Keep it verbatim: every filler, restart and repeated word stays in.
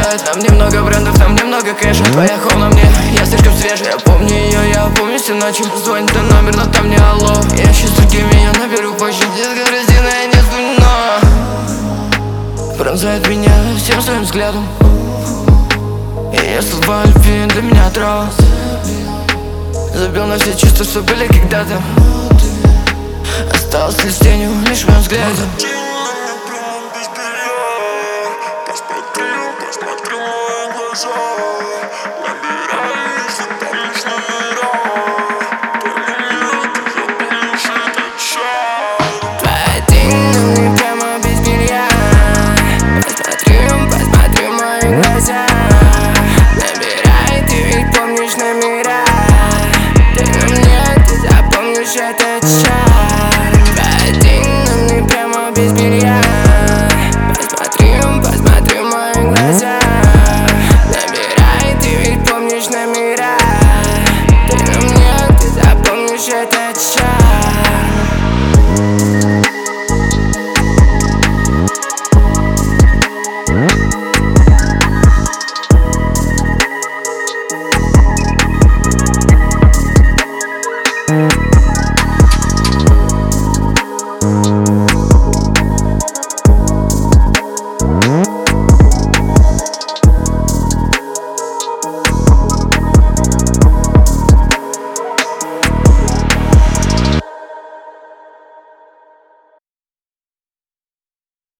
летает. Там немного брендов, там немного кэша. Твоя хоу на мне, я слишком свежий. Я помню ее, я помню все ночи. Звонит на номер, но там не алло. Я ищу с другими, я наберу позже. Детка Розина, я не сдуну, но пронзает меня всем своим взглядом. И я слова любви для меня трава. Забил на все чувства, что были когда-то. Осталось лишь тенью, лишь в моем взгляде. Посмотри, посмотри в мои глаза.